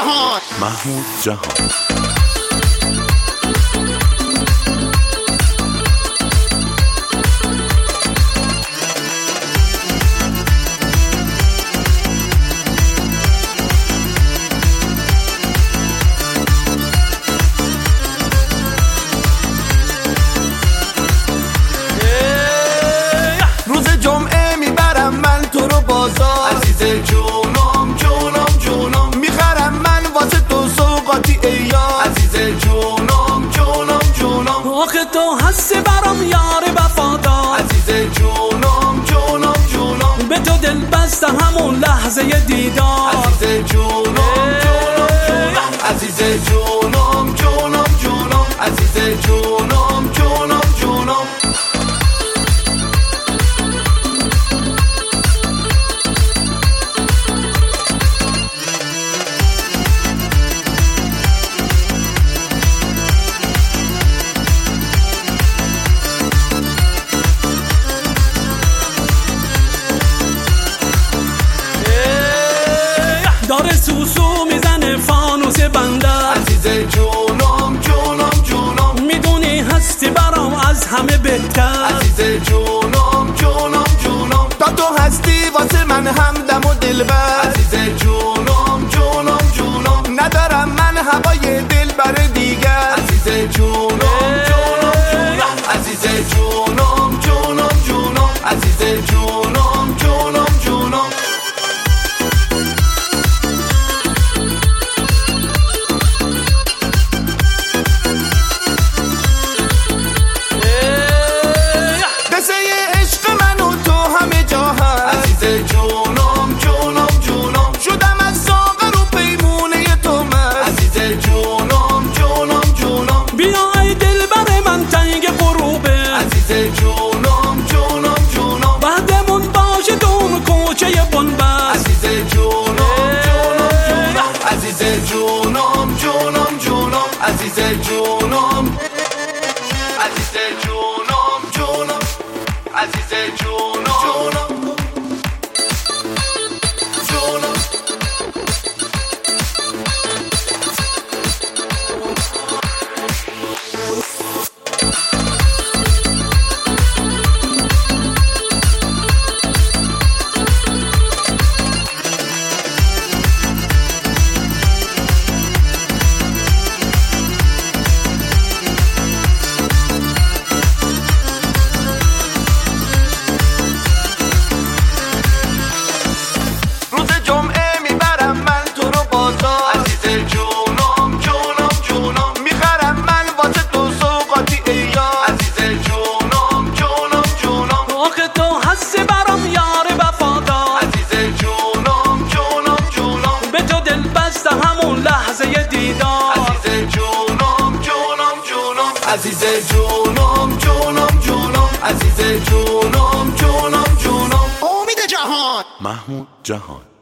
جهان محمود جهان روز جمعه میبرم من تو رو بازار، عزیز جونم جونم جونم، میخرم من واسه تو سوغاتی ایار، عزیز جونم جونم جونم، آخه تو هستی برام یار وفادار، عزیز جونم جونم جونم، به تو دل بسته همون لحظه دیدار، عزیز جونم جونم جونم، عزیز جونم جونم جونم، عزیز جونم جونم جونم. داره سوسو میزنه فانوس بنده، عزیز جونم جونم جونم، میدونی هستی برام از همه بهتر، عزیز جونم جونم جونم، تا تو هستی واسه من همدم و دلبر، عزیز جونم جونم جونم، ندارم من هوای دل بر دیگر، عزیز جونم جونم جونم، عزیز جونم جونم جونم، عزیز جونم جونم جونم. جونم جونم جونم، شدم از ساغر و پیمونه تو من، عزیز جونم جونم جونم، بیا ای دل بر من تنگ غروبه، عزیز جونم جونم جونم، بعدمون باشه دون کوچه بنبست، عزیز جونم جونم جونم، عزیز جونم جونم جونم، عزیز جونم، عزیز جونم جونم، عزیز جونم جونم. همون لحظه دیدار، عزیز جونم جونم جونم، عزیز جونم جونم جونم، عزیز جونم جونم جونم. امید جهان محمود جهان.